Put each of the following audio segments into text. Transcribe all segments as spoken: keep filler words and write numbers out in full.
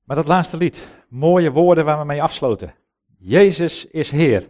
Maar dat laatste lied, mooie woorden waar we mee afsloten. Jezus is Heer.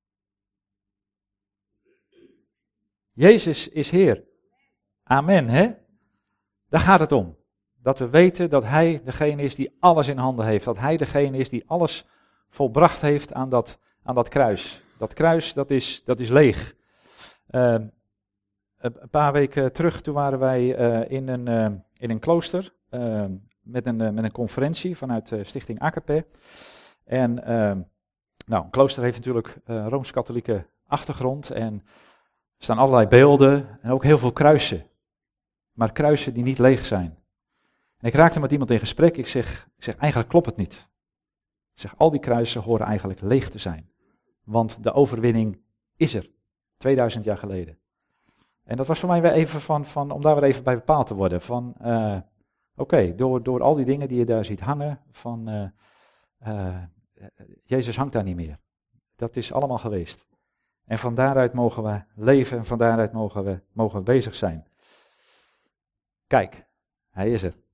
Jezus is Heer. Amen, hè? Daar gaat het om. Dat we weten dat Hij degene is die alles in handen heeft. Dat Hij degene is die alles volbracht heeft aan dat, aan dat kruis. Dat kruis, dat is, dat is leeg. Uh, een paar weken terug, toen waren wij uh, in, een, uh, in een klooster uh, met, een, uh, met een conferentie vanuit uh, Stichting Agape. En uh, nou, een klooster heeft natuurlijk uh, Rooms-Katholieke achtergrond en er staan allerlei beelden en ook heel veel kruisen. Maar kruisen die niet leeg zijn. En ik raakte met iemand in gesprek, ik zeg, ik zeg eigenlijk klopt het niet. Ik zeg, al die kruisen horen eigenlijk leeg te zijn. Want de overwinning is er, tweeduizend jaar geleden. En dat was voor mij weer even van, van om daar weer even bij bepaald te worden. Van, uh, oké, okay, door, door al die dingen die je daar ziet hangen, van uh, uh, Jezus hangt daar niet meer. Dat is allemaal geweest. En van daaruit mogen we leven en van daaruit mogen we, mogen we bezig zijn. Kijk, hij is er.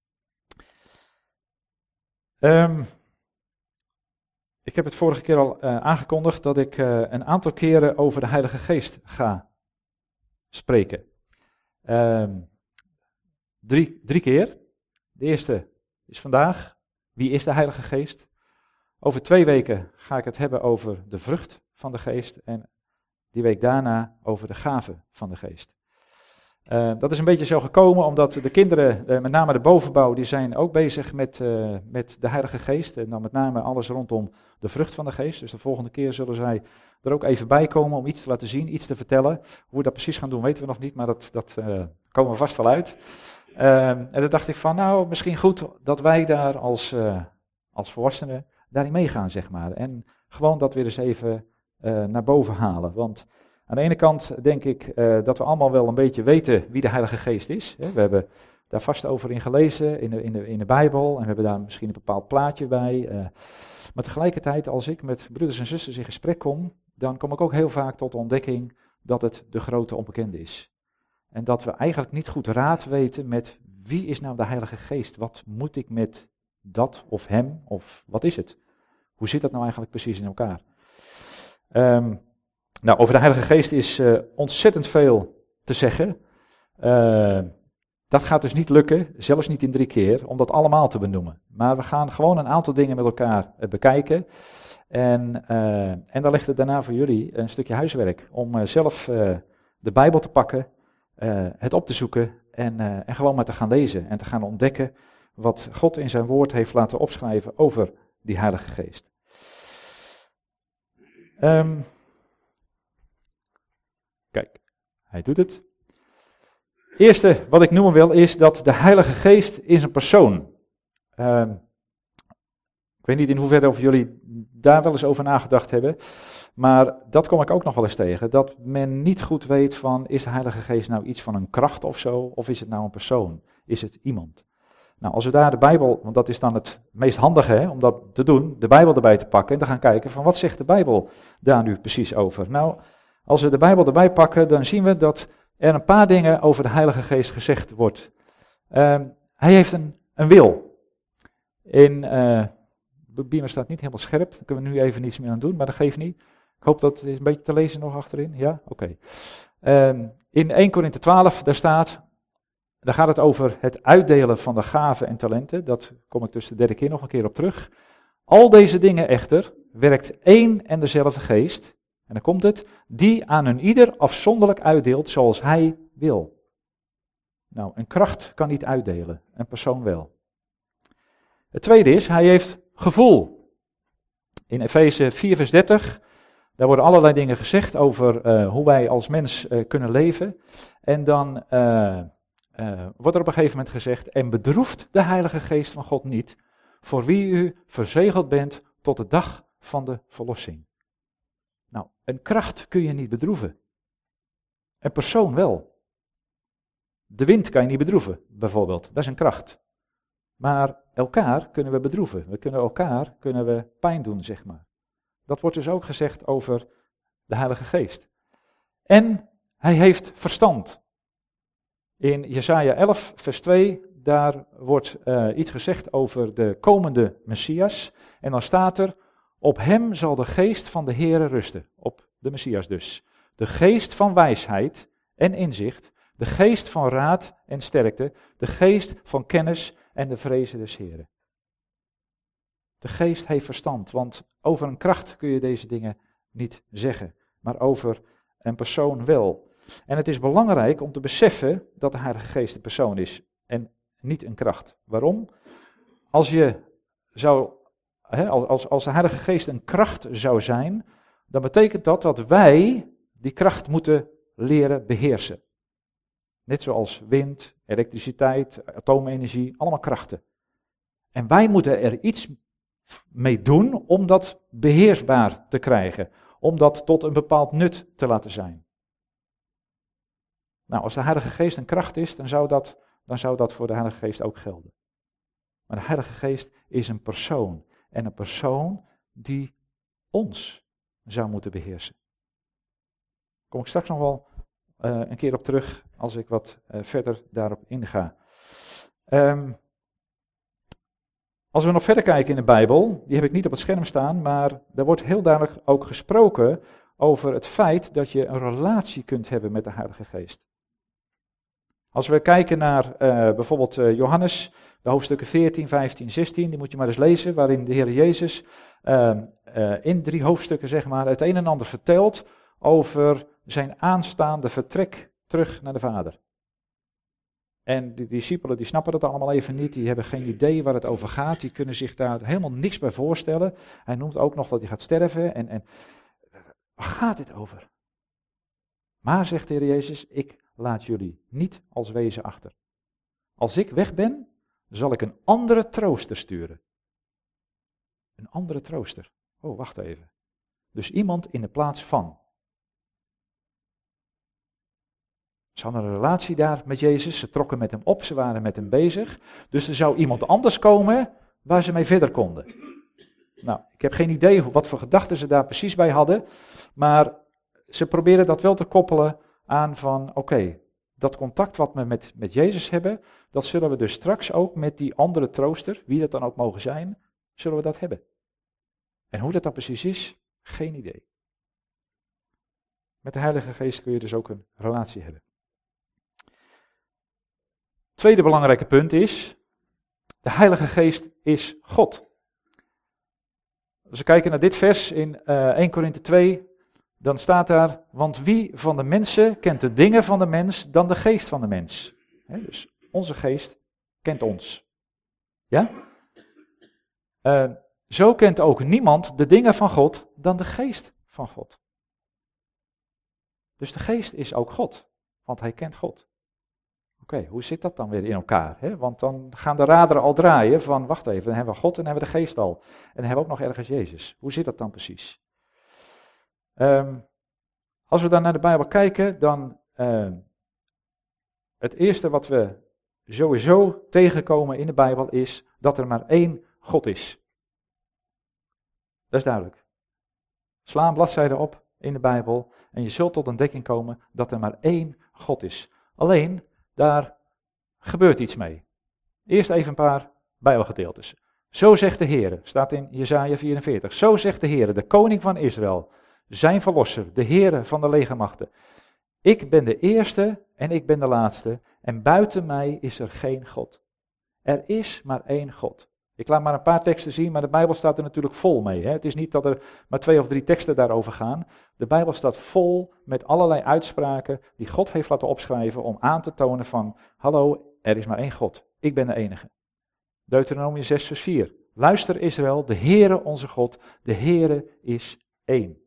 Um, ik heb het vorige keer al uh, aangekondigd dat ik uh, een aantal keren over de Heilige Geest ga spreken. Um, drie, drie keer. De eerste is vandaag. Wie is de Heilige Geest? Over twee weken ga ik het hebben over de vrucht van de Geest. En die week daarna over de gaven van de Geest. Uh, dat is een beetje zo gekomen omdat de kinderen, uh, met name de bovenbouw, die zijn ook bezig met, uh, met de Heilige Geest. En dan met name alles rondom de vrucht van de Geest. Dus de volgende keer zullen zij er ook even bij komen om iets te laten zien, iets te vertellen. Hoe we dat precies gaan doen weten we nog niet, maar dat, dat uh, komen we vast wel uit. Uh, en toen dacht ik van, nou, misschien goed dat wij daar als, uh, als volwassenen daarin meegaan, zeg maar. En gewoon dat weer eens even uh, naar boven halen, want aan de ene kant denk ik uh, dat we allemaal wel een beetje weten wie de Heilige Geest is. Hè. We hebben daar vast over in gelezen in de, in, de, in de Bijbel en we hebben daar misschien een bepaald plaatje bij. Uh, maar tegelijkertijd als ik met broeders en zusters in gesprek kom, dan kom ik ook heel vaak tot de ontdekking dat het de grote onbekende is. En dat we eigenlijk niet goed raad weten met wie is nou de Heilige Geest? Wat moet ik met dat of hem of wat is het? Hoe zit dat nou eigenlijk precies in elkaar? Um, Nou, over de Heilige Geest is uh, ontzettend veel te zeggen. Uh, dat gaat dus niet lukken, zelfs niet in drie keer, om dat allemaal te benoemen. Maar we gaan gewoon een aantal dingen met elkaar uh, bekijken. En, uh, en dan ligt het daarna voor jullie een stukje huiswerk. Om uh, zelf uh, de Bijbel te pakken, uh, het op te zoeken en, uh, en gewoon maar te gaan lezen. En te gaan ontdekken wat God in zijn woord heeft laten opschrijven over die Heilige Geest. Um, Kijk, hij doet het. Eerste wat ik noemen wil is dat de Heilige Geest is een persoon. Uh, ik weet niet in hoeverre of jullie daar wel eens over nagedacht hebben, maar dat kom ik ook nog wel eens tegen. Dat men niet goed weet van, is de Heilige Geest nou iets van een kracht of zo, of is het nou een persoon? Is het iemand? Nou, als we daar de Bijbel, want dat is dan het meest handige hè, om dat te doen, de Bijbel erbij te pakken en te gaan kijken van wat zegt de Bijbel daar nu precies over? Nou, als we de Bijbel erbij pakken, dan zien we dat er een paar dingen over de Heilige Geest gezegd wordt. Uh, hij heeft een, een wil. In, uh, de Beamer staat niet helemaal scherp, daar kunnen we nu even niets meer aan doen, maar dat geeft niet. Ik hoop dat het een beetje te lezen nog achterin. Ja, oké. Okay. Uh, in Eerste Korinthe twaalf, daar staat, daar gaat het over het uitdelen van de gaven en talenten. Dat kom ik dus de derde keer nog een keer op terug. Al deze dingen echter werkt één en dezelfde geest. En dan komt het, die aan een ieder afzonderlijk uitdeelt zoals hij wil. Nou, een kracht kan niet uitdelen, een persoon wel. Het tweede is, hij heeft gevoel. In Efeze vier vers dertig, daar worden allerlei dingen gezegd over uh, hoe wij als mens uh, kunnen leven. En dan uh, uh, wordt er op een gegeven moment gezegd, en bedroeft de Heilige Geest van God niet, voor wie u verzegeld bent tot de dag van de verlossing. Nou, een kracht kun je niet bedroeven. Een persoon wel. De wind kan je niet bedroeven, bijvoorbeeld. Dat is een kracht. Maar elkaar kunnen we bedroeven. We kunnen elkaar kunnen we pijn doen, zeg maar. Dat wordt dus ook gezegd over de Heilige Geest. En hij heeft verstand. In Jesaja elf vers twee, daar wordt uh, iets gezegd over de komende Messias. En dan staat er, op hem zal de geest van de Heere rusten. Op de Messias dus. De geest van wijsheid en inzicht. De geest van raad en sterkte. De geest van kennis en de vrezen des Heeren. De geest heeft verstand, want over een kracht kun je deze dingen niet zeggen. Maar over een persoon wel. En het is belangrijk om te beseffen dat de Heilige Geest een persoon is en niet een kracht. Waarom? Als je zou, hè, als, als de Heilige Geest een kracht zou zijn, dan betekent dat dat wij die kracht moeten leren beheersen. Net zoals wind, elektriciteit, atoomenergie, allemaal krachten. En wij moeten er iets mee doen om dat beheersbaar te krijgen. Om dat tot een bepaald nut te laten zijn. Nou, als de Heilige Geest een kracht is, dan zou dat, dan zou dat voor de Heilige Geest ook gelden. Maar de Heilige Geest is een persoon. En een persoon die ons zou moeten beheersen. Daar kom ik straks nog wel uh, een keer op terug, als ik wat uh, verder daarop inga. Um, als we nog verder kijken in de Bijbel, die heb ik niet op het scherm staan, maar daar wordt heel duidelijk ook gesproken over het feit dat je een relatie kunt hebben met de Heilige Geest. Als we kijken naar uh, bijvoorbeeld uh, Johannes, de hoofdstukken veertien, vijftien, zestien, die moet je maar eens lezen, waarin de Heer Jezus uh, uh, in drie hoofdstukken zeg maar het een en ander vertelt over zijn aanstaande vertrek terug naar de Vader. En de discipelen die snappen dat allemaal even niet, die hebben geen idee waar het over gaat, die kunnen zich daar helemaal niks bij voorstellen. Hij noemt ook nog dat hij gaat sterven en, en waar gaat dit over? Maar, zegt de Heer Jezus, ik laat jullie niet als wezen achter. Als ik weg ben, zal ik een andere trooster sturen. Een andere trooster. Oh, wacht even. Dus iemand in de plaats van. Ze hadden een relatie daar met Jezus, ze trokken met hem op, ze waren met hem bezig. Dus er zou iemand anders komen waar ze mee verder konden. Nou, ik heb geen idee wat voor gedachten ze daar precies bij hadden, maar ze proberen dat wel te koppelen aan van, oké, okay, dat contact wat we met, met Jezus hebben, dat zullen we dus straks ook met die andere trooster, wie dat dan ook mogen zijn, zullen we dat hebben. En hoe dat dan precies is, geen idee. Met de Heilige Geest kun je dus ook een relatie hebben. Tweede belangrijke punt is, de Heilige Geest is God. Als we kijken naar dit vers in uh, eerste Korinthe twee, dan staat daar, want wie van de mensen kent de dingen van de mens dan de geest van de mens? He, dus onze geest kent ons. Ja? Uh, zo kent ook niemand de dingen van God dan de geest van God. Dus de geest is ook God, want hij kent God. Oké, okay, hoe zit dat dan weer in elkaar? Hè? Want dan gaan de raderen al draaien van, wacht even, dan hebben we God en dan hebben we de geest al. En dan hebben we ook nog ergens Jezus. Hoe zit dat dan precies? Um, als we dan naar de Bijbel kijken, dan uh, het eerste wat we sowieso tegenkomen in de Bijbel is dat er maar één God is. Dat is duidelijk. Sla een bladzijde op in de Bijbel en je zult tot ontdekking komen dat er maar één God is. Alleen, daar gebeurt iets mee. Eerst even een paar Bijbelgedeeltes. Zo zegt de Heer, staat in Jesaja vierenveertig. Zo zegt de Heer, de koning van Israël, zijn verlosser, de Heere van de legermachten. Ik ben de eerste en ik ben de laatste en buiten mij is er geen God. Er is maar één God. Ik laat maar een paar teksten zien, maar de Bijbel staat er natuurlijk vol mee. Hè? Het is niet dat er maar twee of drie teksten daarover gaan. De Bijbel staat vol met allerlei uitspraken die God heeft laten opschrijven om aan te tonen van, hallo, er is maar één God. Ik ben de enige. Deuteronomium zes vers vier. Luister Israël, de Heere onze God, de Heere is één.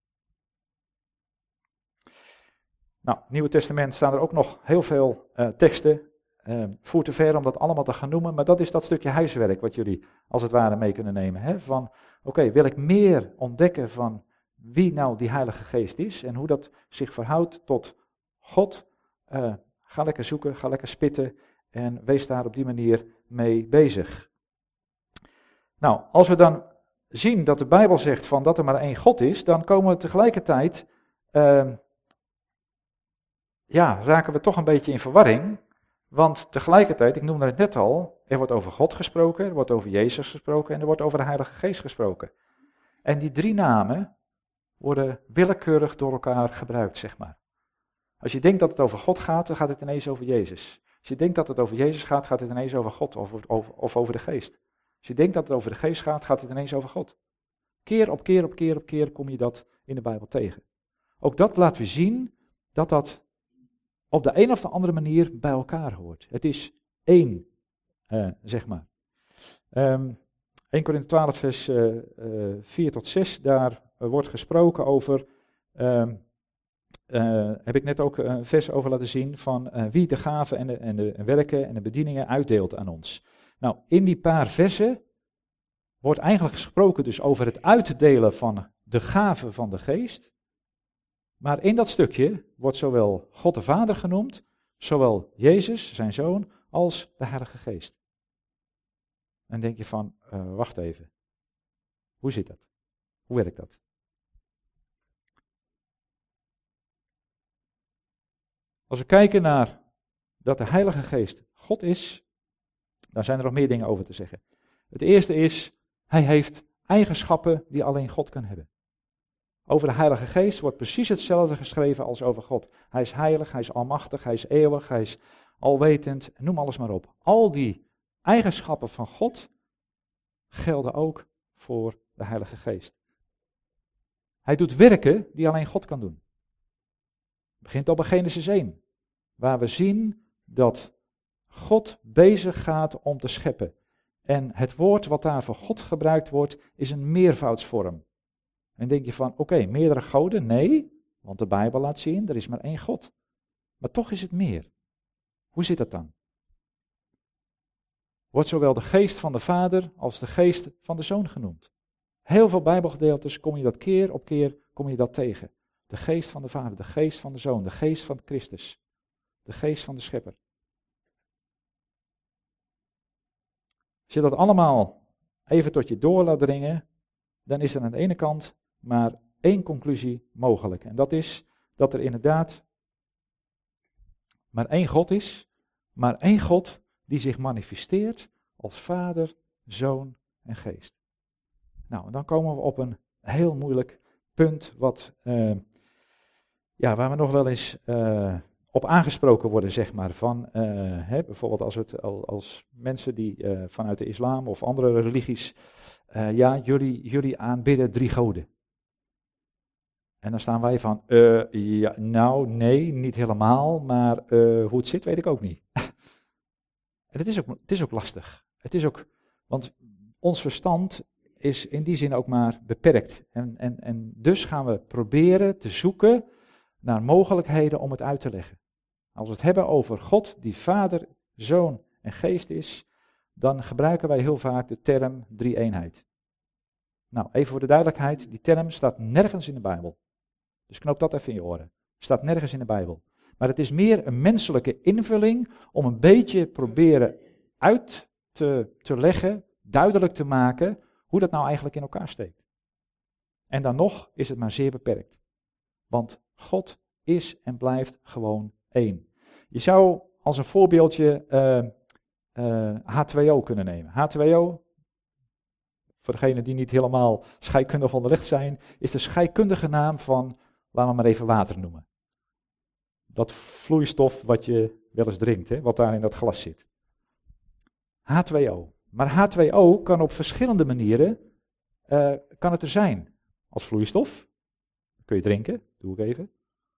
Nou, in het Nieuwe Testament staan er ook nog heel veel uh, teksten. Uh, voert te ver om dat allemaal te gaan noemen, maar dat is dat stukje huiswerk wat jullie als het ware mee kunnen nemen. Hè? Van, oké, okay, wil ik meer ontdekken van wie nou die Heilige Geest is en hoe dat zich verhoudt tot God? Uh, ga lekker zoeken, ga lekker spitten en wees daar op die manier mee bezig. Nou, als we dan zien dat de Bijbel zegt van dat er maar één God is, dan komen we tegelijkertijd, uh, ja, raken we toch een beetje in verwarring. Want tegelijkertijd, ik noemde het net al, er wordt over God gesproken, er wordt over Jezus gesproken en er wordt over de Heilige Geest gesproken. En die drie namen worden willekeurig door elkaar gebruikt, zeg maar. Als je denkt dat het over God gaat, dan gaat het ineens over Jezus. Als je denkt dat het over Jezus gaat, gaat het ineens over God of, of, of over de Geest. Als je denkt dat het over de Geest gaat, gaat het ineens over God. Keer op keer op keer op keer kom je dat in de Bijbel tegen. Ook dat laat weer zien dat dat op de een of de andere manier bij elkaar hoort. Het is één, uh, zeg maar. Um, Eerste Korinthe twaalf vers uh, uh, vier tot zes, daar uh, wordt gesproken over, um, uh, heb ik net ook een vers over laten zien, van uh, wie de gaven en de, en de werken en de bedieningen uitdeelt aan ons. Nou, in die paar versen wordt eigenlijk gesproken dus over het uitdelen van de gaven van de Geest. Maar in dat stukje wordt zowel God de Vader genoemd, zowel Jezus, zijn Zoon, als de Heilige Geest. En dan denk je van, uh, wacht even, hoe zit dat? Hoe werkt dat? Als we kijken naar dat de Heilige Geest God is, dan zijn er nog meer dingen over te zeggen. Het eerste is, hij heeft eigenschappen die alleen God kan hebben. Over de Heilige Geest wordt precies hetzelfde geschreven als over God. Hij is heilig, hij is almachtig, hij is eeuwig, hij is alwetend, noem alles maar op. Al die eigenschappen van God gelden ook voor de Heilige Geest. Hij doet werken die alleen God kan doen. Het begint al bij Genesis één, waar we zien dat God bezig gaat om te scheppen. En het woord wat daar voor God gebruikt wordt, is een meervoudsvorm. En denk je van, oké, okay, meerdere goden? Nee, want de Bijbel laat zien, er is maar één God. Maar toch is het meer. Hoe zit dat dan? Wordt zowel de geest van de Vader als de geest van de Zoon genoemd. Heel veel Bijbelgedeeltes kom je dat keer op keer kom je dat tegen. De geest van de Vader, de geest van de Zoon, de geest van Christus, de geest van de Schepper. Als je dat allemaal even tot je door laat dringen, dan is er aan de ene kant maar één conclusie mogelijk. En dat is dat er inderdaad maar één God is, maar één God die zich manifesteert als Vader, Zoon en Geest. Nou, en dan komen we op een heel moeilijk punt wat, uh, ja, waar we nog wel eens uh, op aangesproken worden, zeg maar. Van, uh, hè, bijvoorbeeld als, het, als mensen die uh, vanuit de islam of andere religies, uh, ja, jullie, jullie aanbidden drie goden. En dan staan wij van, uh, ja, nou, nee, niet helemaal, maar uh, hoe het zit weet ik ook niet. En het is ook, het is ook lastig. Het is ook, want ons verstand is in die zin ook maar beperkt. En, en, en dus gaan we proberen te zoeken naar mogelijkheden om het uit te leggen. Als we het hebben over God die Vader, Zoon en Geest is, dan gebruiken wij heel vaak de term drie-eenheid. Nou, even voor de duidelijkheid, die term staat nergens in de Bijbel. Dus knoop dat even in je oren. Staat nergens in de Bijbel. Maar het is meer een menselijke invulling om een beetje proberen uit te, te leggen, duidelijk te maken hoe dat nou eigenlijk in elkaar steekt. En dan nog is het maar zeer beperkt. Want God is en blijft gewoon één. Je zou als een voorbeeldje uh, uh, H twee O kunnen nemen. H twee O, voor degenen die niet helemaal scheikundig onderlegd zijn, is de scheikundige naam van, laten we maar even water noemen. Dat vloeistof wat je wel eens drinkt, hè, wat daar in dat glas zit. H twee O. Maar H twee O kan op verschillende manieren, uh, kan het er zijn. Als vloeistof, kun je drinken, doe ik even.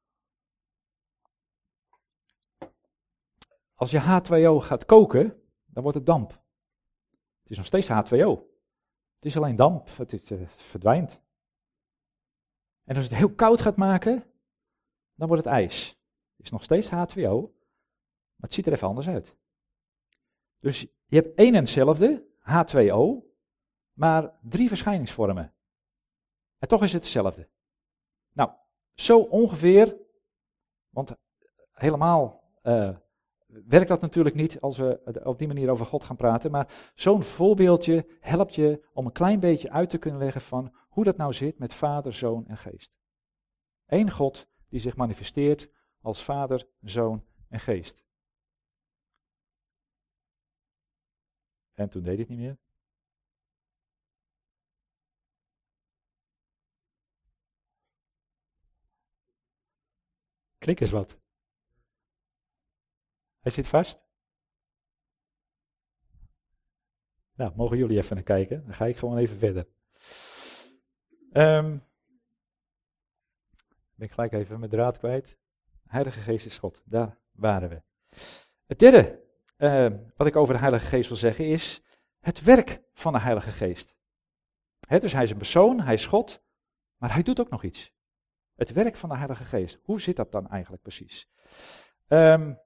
Als je H twee O gaat koken, dan wordt het damp. Het is nog steeds H twee O. Het is alleen damp, het, is, uh, het verdwijnt. En als je het heel koud gaat maken, dan wordt het ijs. Het is nog steeds H twee O, maar het ziet er even anders uit. Dus je hebt één en hetzelfde, H twee O, maar drie verschijningsvormen. En toch is het hetzelfde. Nou, zo ongeveer, want helemaal uh, werkt dat natuurlijk niet als we op die manier over God gaan praten, maar zo'n voorbeeldje helpt je om een klein beetje uit te kunnen leggen van hoe dat nou zit met Vader, Zoon en Geest. Eén God die zich manifesteert als Vader, Zoon en Geest. En toen deed hij het niet meer. Klik eens wat. Hij zit vast. Nou, mogen jullie even naar kijken. Dan ga ik gewoon even verder. Um, ben ik gelijk even mijn draad kwijt. Heilige Geest is God. Daar waren we. Het derde uh, wat ik over de Heilige Geest wil zeggen is het werk van de Heilige Geest. He, dus hij is een persoon, hij is God, maar hij doet ook nog iets. Het werk van de Heilige Geest. Hoe zit dat dan eigenlijk precies? Um,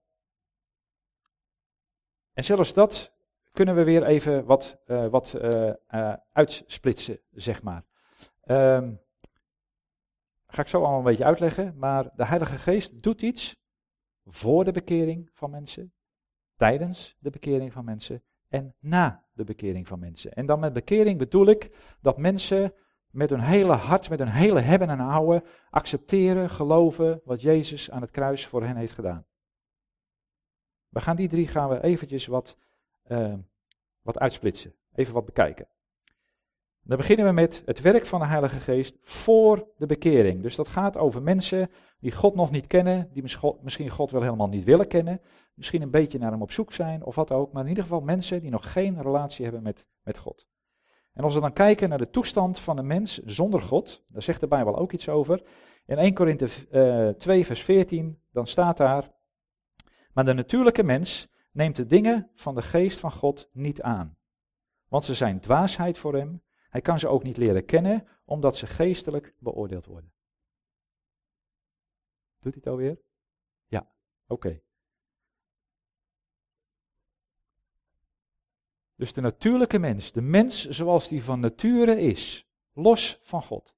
en zelfs dat kunnen we weer even wat, uh, wat uh, uh, uitsplitsen, zeg maar. Um, ga ik zo allemaal een beetje uitleggen, maar de Heilige Geest doet iets voor de bekering van mensen, tijdens de bekering van mensen en na de bekering van mensen. En dan met bekering bedoel ik dat mensen met hun hele hart, met hun hele hebben en houden, accepteren, geloven wat Jezus aan het kruis voor hen heeft gedaan. We gaan die drie gaan we eventjes wat, uh, wat uitsplitsen, even wat bekijken. Dan beginnen we met het werk van de Heilige Geest voor de bekering. Dus dat gaat over mensen die God nog niet kennen, die misschien God wel helemaal niet willen kennen, misschien een beetje naar hem op zoek zijn of wat ook, maar in ieder geval mensen die nog geen relatie hebben met, met God. En als we dan kijken naar de toestand van een mens zonder God, daar zegt de Bijbel ook iets over. In eerste Korinthe uh, twee vers veertien, dan staat daar: maar de natuurlijke mens neemt de dingen van de geest van God niet aan, want ze zijn dwaasheid voor hem. Hij kan ze ook niet leren kennen, omdat ze geestelijk beoordeeld worden. Doet hij het alweer? Ja, oké. Okay. Dus de natuurlijke mens, de mens zoals die van nature is, los van God.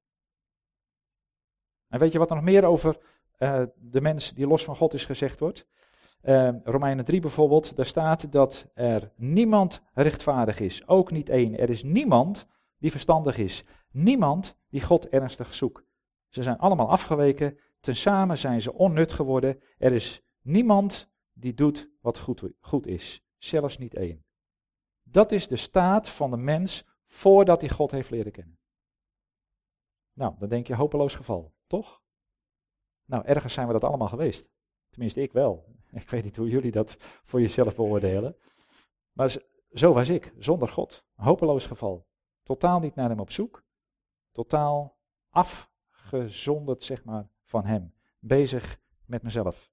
En weet je wat er nog meer over uh, de mens die los van God is gezegd wordt? Uh, Romeinen drie bijvoorbeeld, daar staat dat er niemand rechtvaardig is, ook niet één. Er is niemand die verstandig is, niemand die God ernstig zoekt. Ze zijn allemaal afgeweken, tezamen zijn ze onnut geworden. Er is niemand die doet wat goed, goed is, zelfs niet één. Dat is de staat van de mens voordat hij God heeft leren kennen. Nou, dan denk je hopeloos geval, toch? Nou, ergens zijn we dat allemaal geweest. Tenminste, ik wel. Ik weet niet hoe jullie dat voor jezelf beoordelen. Maar zo was ik, zonder God. Hopeloos geval. Totaal niet naar hem op zoek. Totaal afgezonderd, zeg maar, van hem. Bezig met mezelf.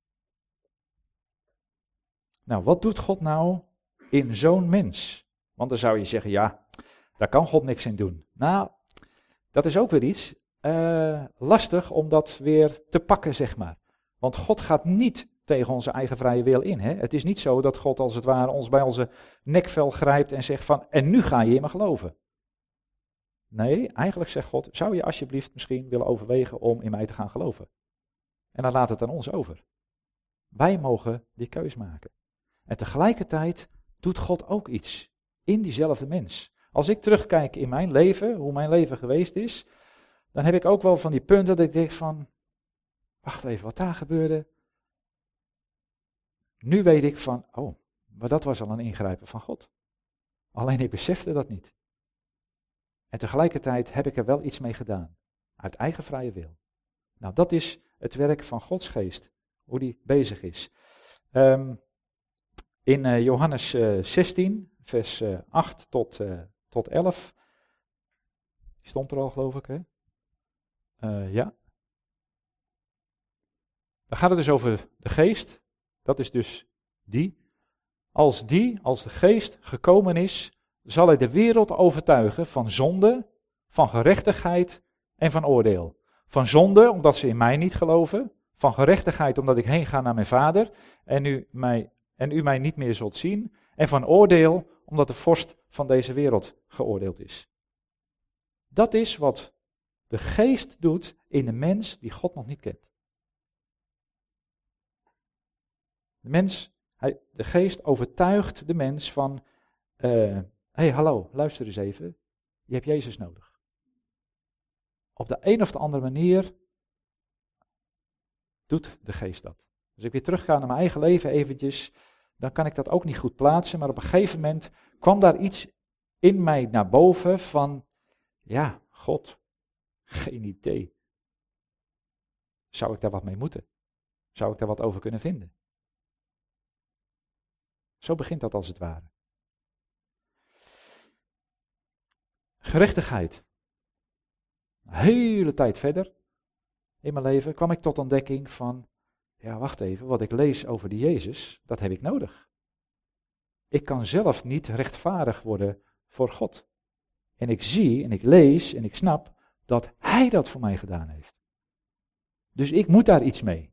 Nou, wat doet God nou in zo'n mens? Want dan zou je zeggen, ja, daar kan God niks in doen. Nou, dat is ook weer iets uh, lastig om dat weer te pakken, zeg maar. Want God gaat niet tegen onze eigen vrije wil in. Hè? Het is niet zo dat God als het ware ons bij onze nekvel grijpt en zegt van, en nu ga je in me geloven. Nee, eigenlijk zegt God, zou je alsjeblieft misschien willen overwegen om in mij te gaan geloven? En dan laat het aan ons over. Wij mogen die keus maken. En tegelijkertijd doet God ook iets in diezelfde mens. Als ik terugkijk in mijn leven, hoe mijn leven geweest is, dan heb ik ook wel van die punten dat ik denk van, wacht even, wat daar gebeurde. Nu weet ik van, oh, maar dat was al een ingrijpen van God. Alleen ik besefte dat niet. En tegelijkertijd heb ik er wel iets mee gedaan. Uit eigen vrije wil. Nou, dat is het werk van Gods geest. Hoe die bezig is. Um, in uh, Johannes uh, zestien, vers uh, acht tot, uh, tot elf. Die stond er al, geloof ik, hè? Uh, ja. Dan gaat het dus over de geest. Dat is dus die. Als die, als de geest gekomen is, zal hij de wereld overtuigen van zonde, van gerechtigheid en van oordeel. Van zonde, omdat ze in mij niet geloven. Van gerechtigheid, omdat ik heen ga naar mijn vader en u mij, en u mij niet meer zult zien. En van oordeel, omdat de vorst van deze wereld geoordeeld is. Dat is wat de geest doet in de mens die God nog niet kent. De mens, hij, de geest overtuigt de mens van, hé uh, hey, hallo, luister eens even, je hebt Jezus nodig. Op de een of de andere manier doet de geest dat. Dus ik weer terugga naar mijn eigen leven eventjes, dan kan ik dat ook niet goed plaatsen. Maar op een gegeven moment kwam daar iets in mij naar boven van, ja, God, geen idee. Zou ik daar wat mee moeten? Zou ik daar wat over kunnen vinden? Zo begint dat als het ware. Gerechtigheid. Een hele tijd verder in mijn leven kwam ik tot ontdekking van, ja, wacht even, wat ik lees over die Jezus, dat heb ik nodig. Ik kan zelf niet rechtvaardig worden voor God. En ik zie en ik lees en ik snap dat Hij dat voor mij gedaan heeft. Dus ik moet daar iets mee.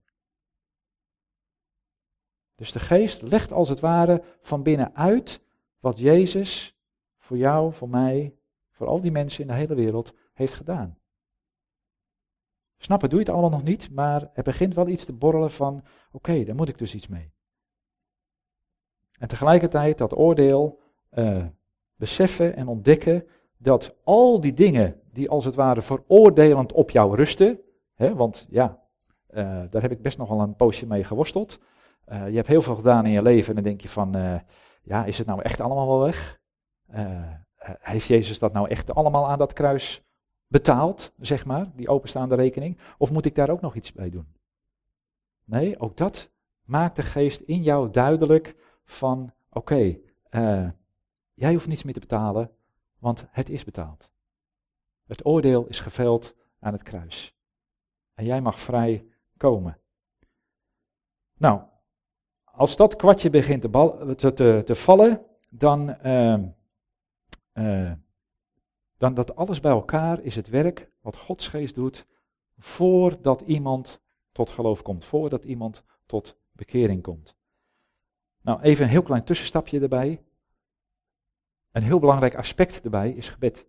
Dus de geest legt als het ware van binnenuit wat Jezus voor jou, voor mij, voor al die mensen in de hele wereld heeft gedaan. Snappen, doe je het allemaal nog niet, maar er begint wel iets te borrelen van, oké, okay, daar moet ik dus iets mee. En tegelijkertijd dat oordeel uh, beseffen en ontdekken dat al die dingen die als het ware veroordelend op jou rusten, hè, want ja, uh, daar heb ik best nog wel een poosje mee geworsteld. Uh, je hebt heel veel gedaan in je leven en dan denk je van, uh, ja, is het nou echt allemaal wel weg? Uh, heeft Jezus dat nou echt allemaal aan dat kruis betaald, zeg maar, die openstaande rekening? Of moet ik daar ook nog iets bij doen? Nee, ook dat maakt de geest in jou duidelijk van, oké, okay, uh, jij hoeft niets meer te betalen, want het is betaald. Het oordeel is geveld aan het kruis. En jij mag vrij komen. Nou, als dat kwartje begint te, bal, te, te, te vallen, dan, uh, uh, dan dat alles bij elkaar is het werk wat Gods geest doet voordat iemand tot geloof komt, voordat iemand tot bekering komt. Nou, even een heel klein tussenstapje erbij. Een heel belangrijk aspect erbij is gebed.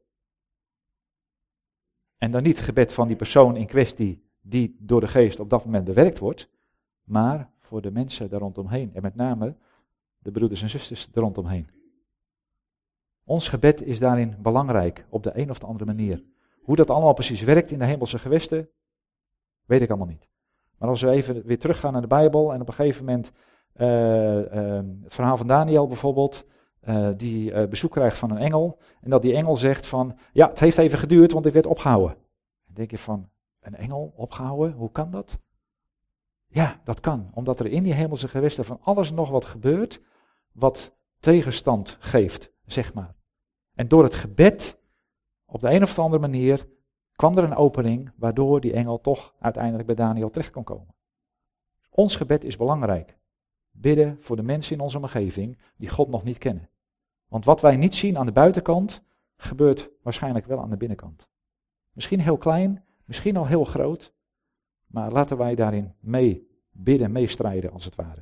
En dan niet het gebed van die persoon in kwestie die door de geest op dat moment bewerkt wordt, maar voor de mensen daar rondomheen. En met name de broeders en zusters er rondomheen. Ons gebed is daarin belangrijk, op de een of de andere manier. Hoe dat allemaal precies werkt in de hemelse gewesten, weet ik allemaal niet. Maar als we even weer teruggaan naar de Bijbel en op een gegeven moment uh, uh, het verhaal van Daniel bijvoorbeeld, uh, die uh, bezoek krijgt van een engel en dat die engel zegt van, ja, het heeft even geduurd, want ik werd opgehouden. Dan denk je van, een engel opgehouden, hoe kan dat? Ja, dat kan, omdat er in die hemelse gewesten van alles nog wat gebeurt, wat tegenstand geeft, zeg maar. En door het gebed, op de een of andere manier, kwam er een opening, waardoor die engel toch uiteindelijk bij Daniel terecht kon komen. Ons gebed is belangrijk. Bidden voor de mensen in onze omgeving die God nog niet kennen. Want wat wij niet zien aan de buitenkant, gebeurt waarschijnlijk wel aan de binnenkant. Misschien heel klein, misschien al heel groot, maar laten wij daarin mee bidden, meestrijden als het ware.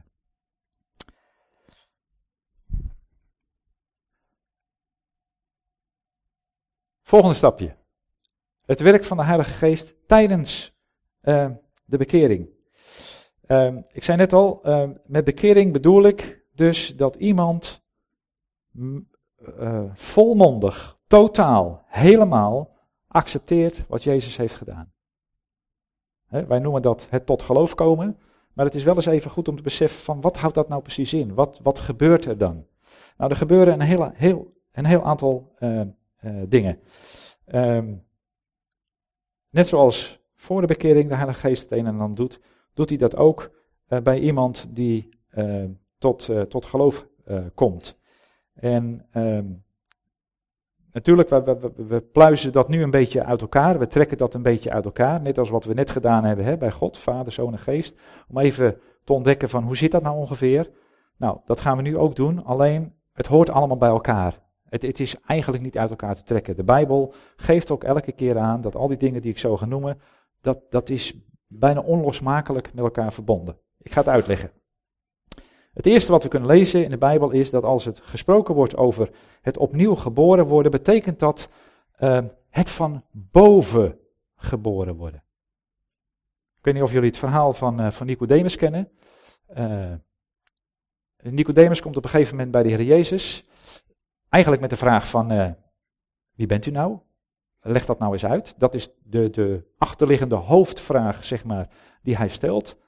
Volgende stapje. Het werk van de Heilige Geest tijdens uh, de bekering. Uh, ik zei net al, uh, met bekering bedoel ik dus dat iemand uh, volmondig, totaal, helemaal accepteert wat Jezus heeft gedaan. He, wij noemen dat het tot geloof komen, maar het is wel eens even goed om te beseffen van wat houdt dat nou precies in? Wat, wat gebeurt er dan? Nou, er gebeuren een heel, heel, een heel aantal uh, uh, dingen. Um, net zoals voor de bekering de Heilige Geest het een en ander doet, doet hij dat ook uh, bij iemand die uh, tot, uh, tot geloof uh, komt. En um, natuurlijk, we, we, we pluizen dat nu een beetje uit elkaar, we trekken dat een beetje uit elkaar, net als wat we net gedaan hebben hè, bij God, Vader, Zoon en Geest, om even te ontdekken van hoe zit dat nou ongeveer. Nou, dat gaan we nu ook doen, alleen het hoort allemaal bij elkaar. Het, het is eigenlijk niet uit elkaar te trekken. De Bijbel geeft ook elke keer aan dat al die dingen die ik zo ga noemen, dat, dat is bijna onlosmakelijk met elkaar verbonden. Ik ga het uitleggen. Het eerste wat we kunnen lezen in de Bijbel is dat als het gesproken wordt over het opnieuw geboren worden, betekent dat uh, het van boven geboren worden. Ik weet niet of jullie het verhaal van, uh, van Nicodemus kennen. Uh, Nicodemus komt op een gegeven moment bij de Heer Jezus, eigenlijk met de vraag van, uh, wie bent u nou? Leg dat nou eens uit. Dat is de, de achterliggende hoofdvraag, zeg maar, die hij stelt.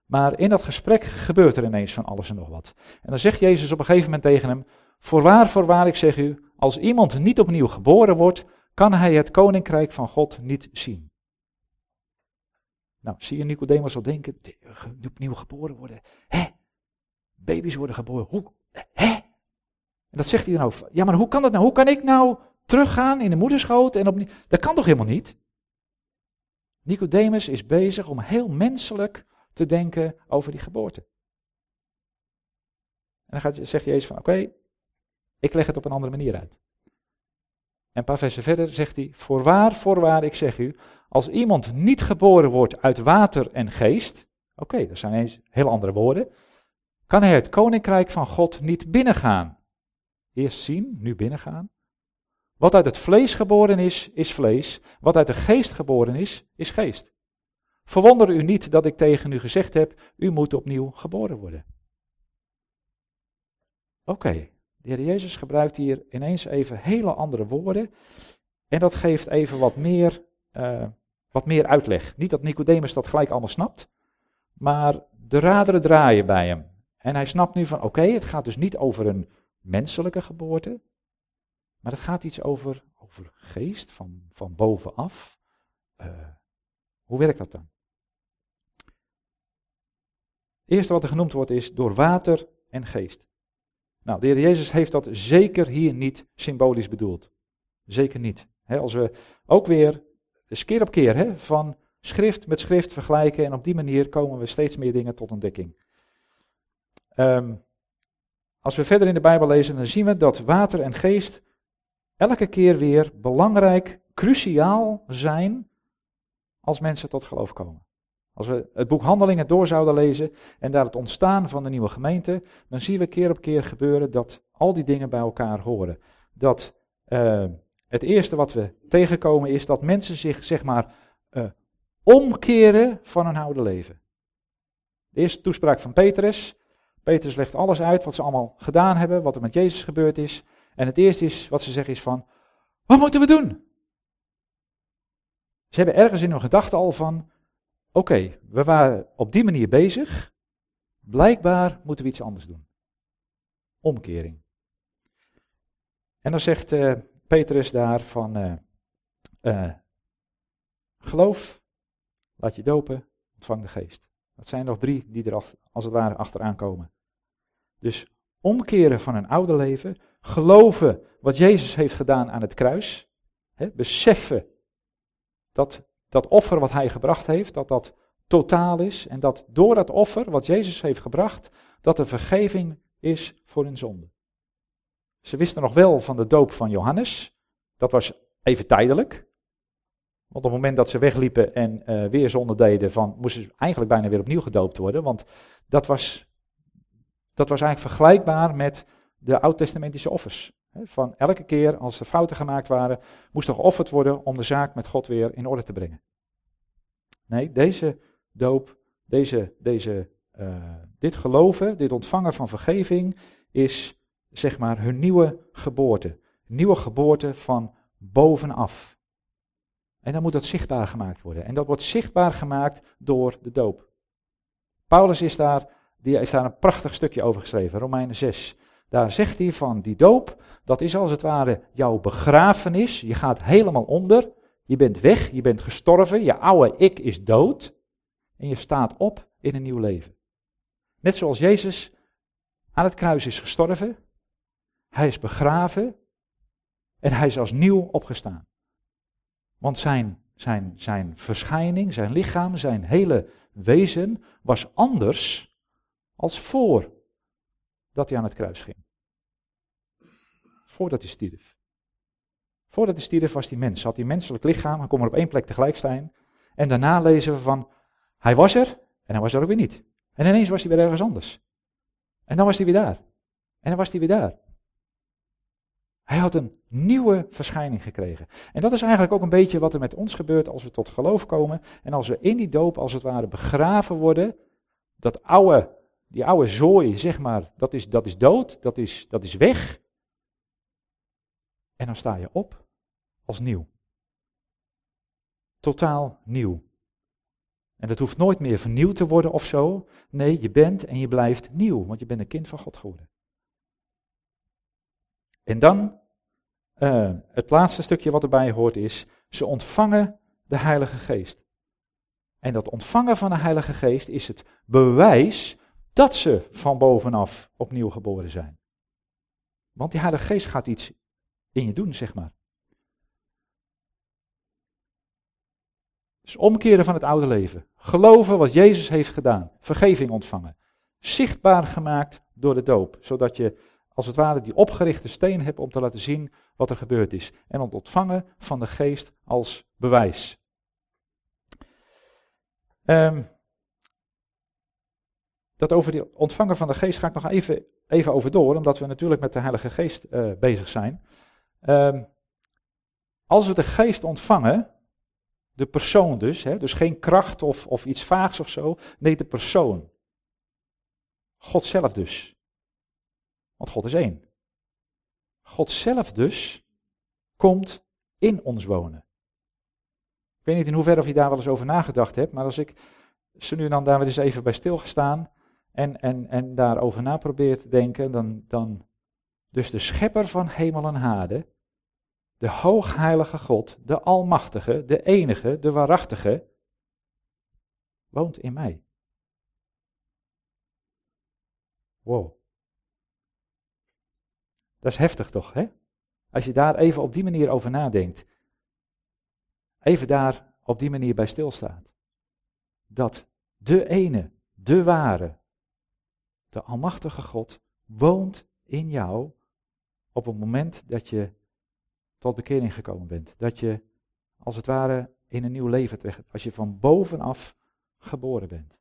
Maar in dat gesprek gebeurt er ineens van alles en nog wat. En dan zegt Jezus op een gegeven moment tegen hem, voorwaar, voorwaar, ik zeg u, als iemand niet opnieuw geboren wordt, kan hij het koninkrijk van God niet zien. Nou, zie je Nicodemus al denken, opnieuw geboren worden, hè? Baby's worden geboren, hoe, hè? En dat zegt hij dan ook, ja, maar hoe kan dat nou? Hoe kan ik nou teruggaan in de moederschoot en opnieuw, dat kan toch helemaal niet? Nicodemus is bezig om heel menselijk te denken over die geboorte. En dan gaat, zegt Jezus van, oké, okay, ik leg het op een andere manier uit. En een paar versen verder zegt hij, voorwaar, voorwaar, ik zeg u, als iemand niet geboren wordt uit water en geest, oké, okay, dat zijn eens heel andere woorden, kan hij het koninkrijk van God niet binnengaan. Eerst zien, nu binnengaan. Wat uit het vlees geboren is, is vlees. Wat uit de geest geboren is, is geest. Verwonder u niet dat ik tegen u gezegd heb, u moet opnieuw geboren worden. Oké, okay, de Heer Jezus gebruikt hier ineens even hele andere woorden. En dat geeft even wat meer, uh, wat meer uitleg. Niet dat Nicodemus dat gelijk allemaal snapt, maar de raderen draaien bij hem. En hij snapt nu van, oké, okay, het gaat dus niet over een menselijke geboorte, maar het gaat iets over, over geest, van, van bovenaf. Uh, hoe werkt dat dan? Het eerste wat er genoemd wordt is door water en geest. Nou, de Heer Jezus heeft dat zeker hier niet symbolisch bedoeld. Zeker niet. He, als we ook weer, dus keer op keer, he, van schrift met schrift vergelijken en op die manier komen we steeds meer dingen tot ontdekking. Um, als we verder in de Bijbel lezen, dan zien we dat water en geest elke keer weer belangrijk, cruciaal zijn als mensen tot geloof komen. Als we het boek Handelingen door zouden lezen en daar het ontstaan van de nieuwe gemeente, dan zien we keer op keer gebeuren dat al die dingen bij elkaar horen. Dat uh, het eerste wat we tegenkomen is dat mensen zich, zeg maar, uh, omkeren van hun oude leven. De eerste toespraak van Petrus. Petrus legt alles uit wat ze allemaal gedaan hebben, wat er met Jezus gebeurd is. En het eerste is, wat ze zeggen is van, wat moeten we doen? Ze hebben ergens in hun gedachten al van, oké, okay, we waren op die manier bezig, blijkbaar moeten we iets anders doen. Omkering. En dan zegt uh, Petrus daar van, uh, uh, geloof, laat je dopen, ontvang de geest. Dat zijn nog drie die er als het ware achteraan komen. Dus omkeren van een oude leven, geloven wat Jezus heeft gedaan aan het kruis, hè, beseffen dat dat offer wat hij gebracht heeft, dat dat totaal is en dat door dat offer wat Jezus heeft gebracht, dat er vergeving is voor hun zonde. Ze wisten nog wel van de doop van Johannes, dat was even tijdelijk, want op het moment dat ze wegliepen en uh, weer zonde deden, van, moesten ze eigenlijk bijna weer opnieuw gedoopt worden, want dat was, dat was eigenlijk vergelijkbaar met de oud-testamentische offers. Van elke keer als er fouten gemaakt waren, moest er geofferd worden om de zaak met God weer in orde te brengen. Nee, deze doop, deze, deze, uh, dit geloven, dit ontvangen van vergeving is zeg maar hun nieuwe geboorte. Nieuwe geboorte van bovenaf. En dan moet dat zichtbaar gemaakt worden. En dat wordt zichtbaar gemaakt door de doop. Paulus is daar, die heeft daar een prachtig stukje over geschreven, Romeinen zes. Daar zegt hij van die doop, dat is als het ware jouw begrafenis. Je gaat helemaal onder, je bent weg, je bent gestorven, je oude ik is dood. En je staat op in een nieuw leven. Net zoals Jezus aan het kruis is gestorven, hij is begraven en hij is als nieuw opgestaan. Want zijn, zijn, zijn verschijning, zijn lichaam, zijn hele wezen was anders als voor dat hij aan het kruis ging. Voordat hij stierf. Voordat hij stierf was hij mens, had hij een menselijk lichaam, hij kon maar op één plek tegelijk staan. En daarna lezen we van, hij was er en hij was er ook weer niet. En ineens was hij weer ergens anders. En dan was hij weer daar. En dan was hij weer daar. Hij had een nieuwe verschijning gekregen. En dat is eigenlijk ook een beetje wat er met ons gebeurt als we tot geloof komen. En als we in die doop als het ware begraven worden, dat oude... Die oude zooi, zeg maar, dat is, dat is dood, dat is, dat is weg. En dan sta je op als nieuw. Totaal nieuw. En dat hoeft nooit meer vernieuwd te worden of zo. Nee, je bent en je blijft nieuw, want je bent een kind van God geworden. En dan, uh, het laatste stukje wat erbij hoort is, ze ontvangen de Heilige Geest. En dat ontvangen van de Heilige Geest is het bewijs dat ze van bovenaf opnieuw geboren zijn. Want die Heilige Geest gaat iets in je doen, zeg maar. Dus omkeren van het oude leven. Geloven wat Jezus heeft gedaan. Vergeving ontvangen. Zichtbaar gemaakt door de doop. Zodat je als het ware die opgerichte steen hebt om te laten zien wat er gebeurd is. En het ontvangen van de Geest als bewijs. Um, dat over die ontvangen van de Geest ga ik nog even, even over door. Omdat we natuurlijk met de Heilige Geest uh, bezig zijn. Um, als we de Geest ontvangen... De persoon dus, hè, dus geen kracht of, of iets vaags of zo. Nee, de persoon. God zelf dus. Want God is één. God zelf dus komt in ons wonen. Ik weet niet in hoeverre of je daar wel eens over nagedacht hebt, maar als ik ze nu dan daar weer eens even bij stilgestaan en, en, en daarover na probeer te denken, dan, dan dus de schepper van hemel en aarde, de hoogheilige God, de almachtige, de enige, de waarachtige, woont in mij. Wow. Dat is heftig toch, hè? Als je daar even op die manier over nadenkt. Even daar op die manier bij stilstaat. Dat de ene, de ware, de almachtige God woont in jou op het moment dat je tot bekering gekomen bent. Dat je, als het ware, in een nieuw leven terecht hebt. Als je van bovenaf geboren bent.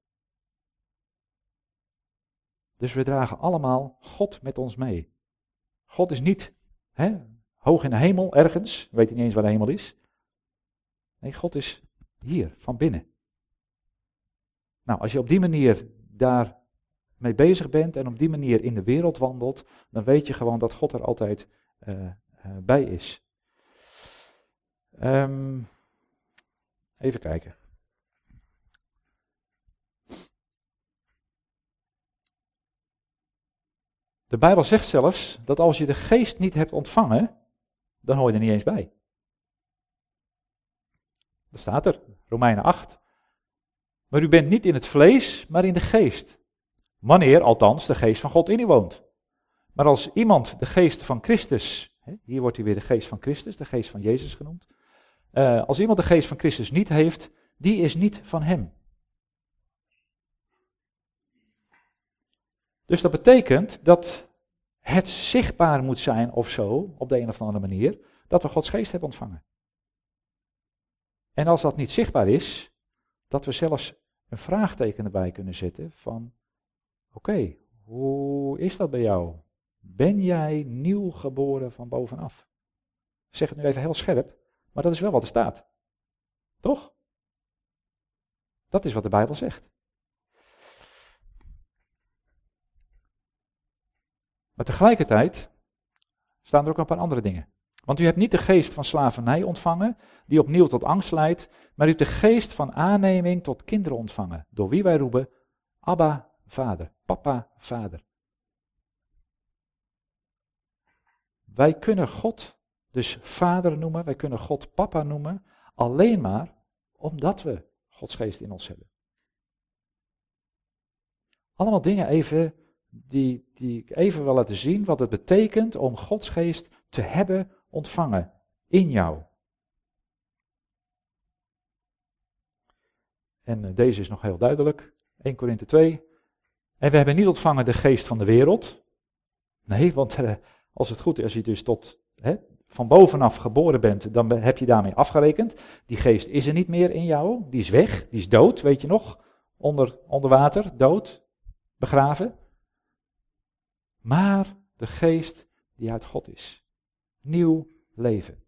Dus we dragen allemaal God met ons mee. God is niet hè, hoog in de hemel, ergens. Weet niet eens waar de hemel is. Nee, God is hier, van binnen. Nou, als je op die manier daar mee bezig bent en op die manier in de wereld wandelt, dan weet je gewoon dat God er altijd uh, uh, bij is. Um, even kijken. De Bijbel zegt zelfs dat als je de Geest niet hebt ontvangen, dan hoor je er niet eens bij. Dat staat er, Romeinen acht. Maar u bent niet in het vlees, maar in de Geest. Wanneer, althans, de Geest van God in u woont. Maar als iemand de Geest van Christus, hier wordt hij weer de Geest van Christus, de Geest van Jezus genoemd. Uh, als iemand de Geest van Christus niet heeft, die is niet van hem. Dus dat betekent dat het zichtbaar moet zijn of zo, op de een of andere manier, dat we Gods Geest hebben ontvangen. En als dat niet zichtbaar is, dat we zelfs een vraagteken erbij kunnen zetten van, oké, okay, hoe is dat bij jou? Ben jij nieuw geboren van bovenaf? Ik zeg het nu even heel scherp, maar dat is wel wat er staat. Toch? Dat is wat de Bijbel zegt. Maar tegelijkertijd staan er ook een paar andere dingen. Want u hebt niet de geest van slavernij ontvangen, die opnieuw tot angst leidt, maar u hebt de geest van aanneming tot kinderen ontvangen, door wie wij roepen, Abba, Vader, Papa, Vader. Wij kunnen God dus Vader noemen, wij kunnen God Papa noemen, alleen maar omdat we Gods geest in ons hebben. Allemaal dingen even, die, die ik even wil laten zien, wat het betekent om Gods geest te hebben ontvangen in jou. En uh, deze is nog heel duidelijk, Eerste Korinthe twee. En we hebben niet ontvangen de geest van de wereld. Nee, want uh, als het goed is, als je dus tot hè, van bovenaf geboren bent, dan heb je daarmee afgerekend. Die geest is er niet meer in jou, die is weg, die is dood, weet je nog, onder, onder water, dood, begraven. Maar de geest die uit God is. Nieuw leven.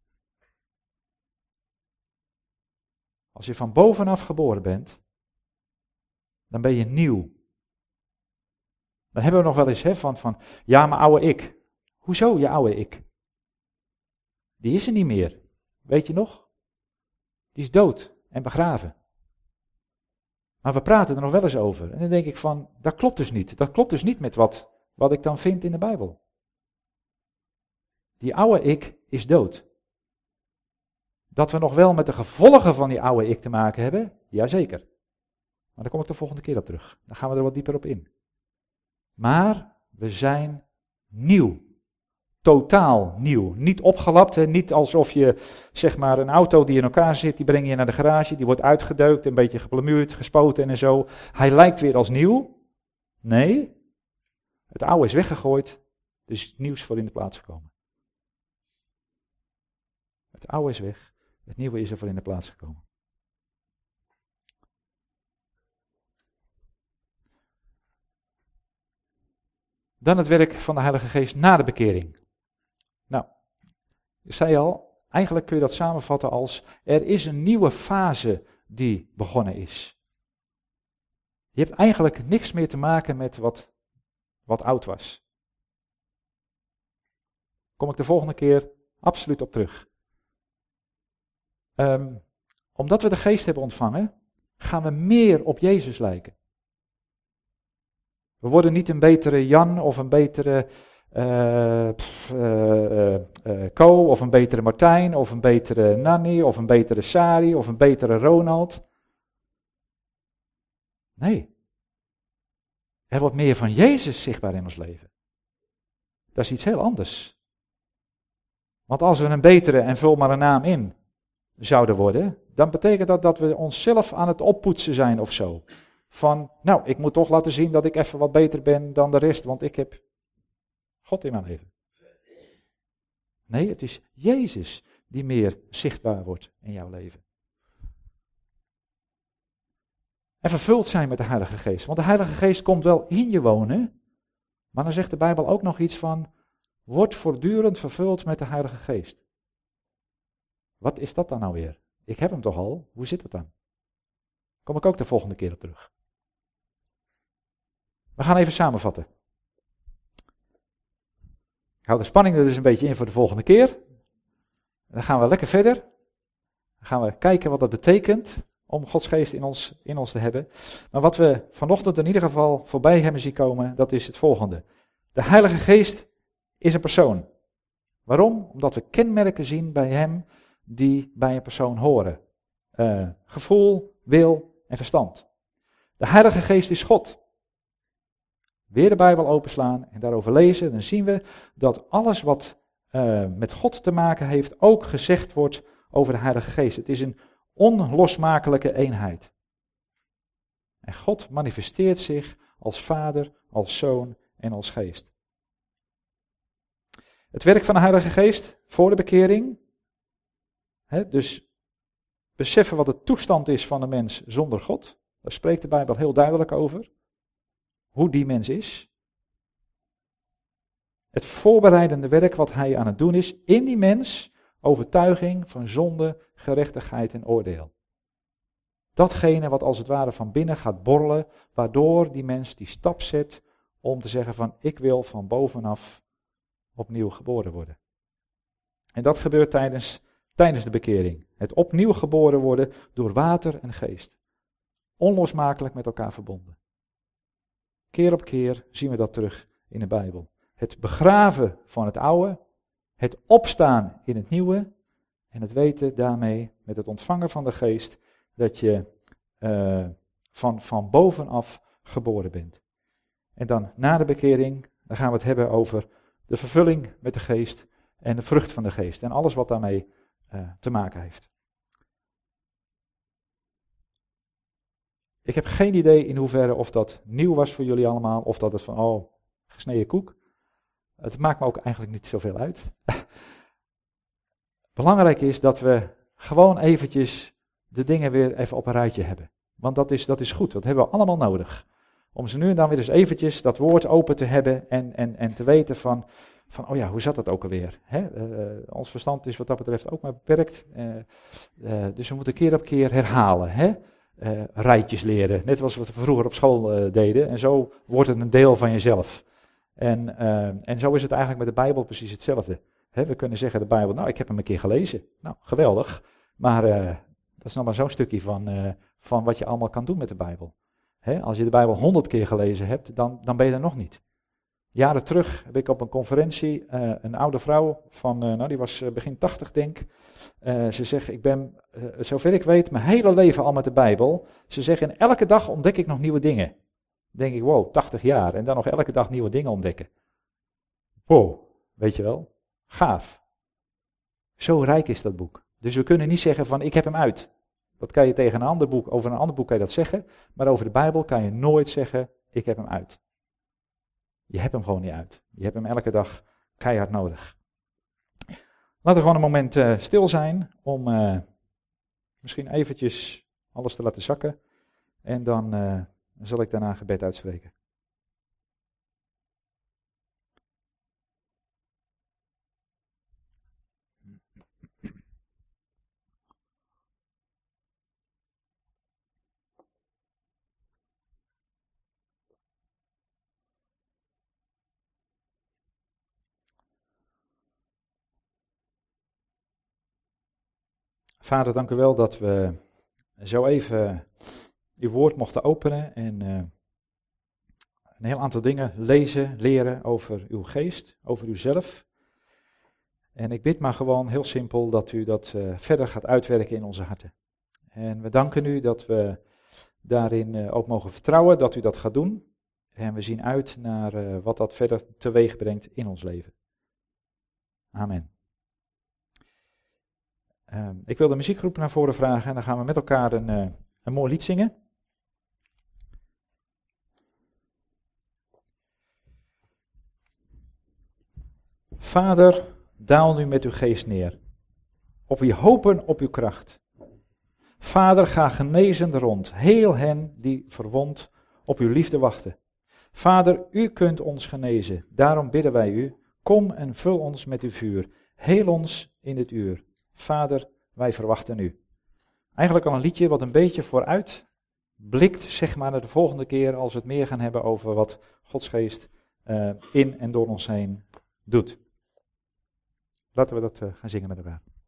Als je van bovenaf geboren bent, dan ben je nieuw. Dan hebben we nog wel eens hè, van, van, ja, mijn oude ik. Hoezo je oude ik? Die is er niet meer. Weet je nog? Die is dood en begraven. Maar we praten er nog wel eens over. En dan denk ik van, dat klopt dus niet. Dat klopt dus niet met wat, wat ik dan vind in de Bijbel. Die oude ik is dood. Dat we nog wel met de gevolgen van die oude ik te maken hebben, jazeker. Maar daar kom ik de volgende keer op terug. Dan gaan we er wat dieper op in. Maar we zijn nieuw. Totaal nieuw. Niet opgelapt, hè? Niet alsof je zeg maar een auto die in elkaar zit, die breng je naar de garage, die wordt uitgedeukt, een beetje geplamuurd, gespoten en zo. Hij lijkt weer als nieuw. Nee, het oude is weggegooid, dus het nieuws voor in de plaats gekomen. Het oude is weg, het nieuwe is er voor in de plaats gekomen. Dan het werk van de Heilige Geest na de bekering. Nou, ik zei al, eigenlijk kun je dat samenvatten als, er is een nieuwe fase die begonnen is. Je hebt eigenlijk niks meer te maken met wat, wat oud was. Kom ik de volgende keer absoluut op terug. Um, omdat we de Geest hebben ontvangen, gaan we meer op Jezus lijken. We worden niet een betere Jan of een betere uh, pff, uh, uh, uh, Ko of een betere Martijn of een betere Nanny of een betere Sari of een betere Ronald. Nee. Er wordt meer van Jezus zichtbaar in ons leven. Dat is iets heel anders. Want als we een betere, en vul maar een naam in, zouden worden, dan betekent dat dat we onszelf aan het oppoetsen zijn of zo. Van, nou, ik moet toch laten zien dat ik even wat beter ben dan de rest, want ik heb God in mijn leven. Nee, het is Jezus die meer zichtbaar wordt in jouw leven. En vervuld zijn met de Heilige Geest. Want de Heilige Geest komt wel in je wonen, maar dan zegt de Bijbel ook nog iets van, word voortdurend vervuld met de Heilige Geest. Wat is dat dan nou weer? Ik heb hem toch al, hoe zit het dan? Kom ik ook de volgende keer op terug. We gaan even samenvatten. Ik hou de spanning er dus een beetje in voor de volgende keer. Dan gaan we lekker verder. Dan gaan we kijken wat dat betekent om Gods Geest in ons, in ons te hebben. Maar wat we vanochtend in ieder geval voorbij hebben zien komen, dat is het volgende. De Heilige Geest is een persoon. Waarom? Omdat we kenmerken zien bij hem die bij een persoon horen. Uh, gevoel, wil en verstand. De Heilige Geest is God. Weer de Bijbel openslaan en daarover lezen, dan zien we dat alles wat uh, met God te maken heeft ook gezegd wordt over de Heilige Geest. Het is een onlosmakelijke eenheid. En God manifesteert zich als Vader, als Zoon en als Geest. Het werk van de Heilige Geest voor de bekering. Hè, dus beseffen wat de toestand is van de mens zonder God. Daar spreekt de Bijbel heel duidelijk over. Hoe die mens is. Het voorbereidende werk wat hij aan het doen is in die mens, overtuiging van zonde, gerechtigheid en oordeel. Datgene wat als het ware van binnen gaat borrelen, waardoor die mens die stap zet om te zeggen van ik wil van bovenaf opnieuw geboren worden. En dat gebeurt tijdens, tijdens de bekering. Het opnieuw geboren worden door water en geest. Onlosmakelijk met elkaar verbonden. Keer op keer zien we dat terug in de Bijbel. Het begraven van het oude, het opstaan in het nieuwe en het weten daarmee met het ontvangen van de geest dat je uh, van, van bovenaf geboren bent. En dan na de bekering, dan gaan we het hebben over de vervulling met de geest en de vrucht van de geest en alles wat daarmee uh, te maken heeft. Ik heb geen idee in hoeverre of dat nieuw was voor jullie allemaal, of dat het van, oh, gesneden koek. Het maakt me ook eigenlijk niet zoveel uit. Belangrijk is dat we gewoon eventjes de dingen weer even op een rijtje hebben. Want dat is, dat is goed, dat hebben we allemaal nodig. Om ze nu en dan weer eens eventjes dat woord open te hebben en, en, en te weten van, van, oh ja, hoe zat dat ook alweer? Hè? Uh, ons verstand is wat dat betreft ook maar beperkt. Uh, uh, dus we moeten keer op keer herhalen, hè? Uh, rijtjes leren, net zoals we vroeger op school uh, deden. En zo wordt het een deel van jezelf. En, uh, en zo is het eigenlijk met de Bijbel precies hetzelfde. He, we kunnen zeggen de Bijbel, nou ik heb hem een keer gelezen. Nou, geweldig. Maar uh, dat is nog maar zo'n stukje van, uh, van wat je allemaal kan doen met de Bijbel. Hè, als je de Bijbel honderd keer gelezen hebt, dan, dan ben je er nog niet. Jaren terug heb ik op een conferentie uh, een oude vrouw van, uh, nou die was uh, begin tachtig denk ik. Uh, ze zegt, ik ben, uh, zover ik weet, mijn hele leven al met de Bijbel. Ze zegt, en elke dag ontdek ik nog nieuwe dingen. Dan denk ik, wow, tachtig jaar en dan nog elke dag nieuwe dingen ontdekken. Wow, weet je wel, gaaf. Zo rijk is dat boek. Dus we kunnen niet zeggen van, ik heb hem uit. Dat kan je tegen een ander boek, over een ander boek kan je dat zeggen. Maar over de Bijbel kan je nooit zeggen, ik heb hem uit. Je hebt hem gewoon niet uit. Je hebt hem elke dag keihard nodig. Laten we gewoon een moment uh, stil zijn om uh, misschien eventjes alles te laten zakken. En dan uh, zal ik daarna een gebed uitspreken. Vader, dank u wel dat we zo even uw woord mochten openen en uh, een heel aantal dingen lezen, leren over uw geest, over uzelf. En ik bid maar gewoon heel simpel dat u dat uh, verder gaat uitwerken in onze harten. En we danken u dat we daarin uh, ook mogen vertrouwen dat u dat gaat doen. En we zien uit naar uh, wat dat verder teweeg brengt in ons leven. Amen. Uh, ik wil de muziekgroep naar voren vragen en dan gaan we met elkaar een, uh, een mooi lied zingen. Vader, daal nu met uw geest neer, op wie hopen op uw kracht. Vader, ga genezend rond, heel hen die verwond op uw liefde wachten. Vader, u kunt ons genezen, daarom bidden wij u, kom en vul ons met uw vuur, heel ons in dit uur. Vader, wij verwachten u. Eigenlijk al een liedje wat een beetje vooruit blikt, zeg maar, naar de volgende keer als we het meer gaan hebben over wat Gods geest uh, in en door ons heen doet. Laten we dat uh, gaan zingen met elkaar.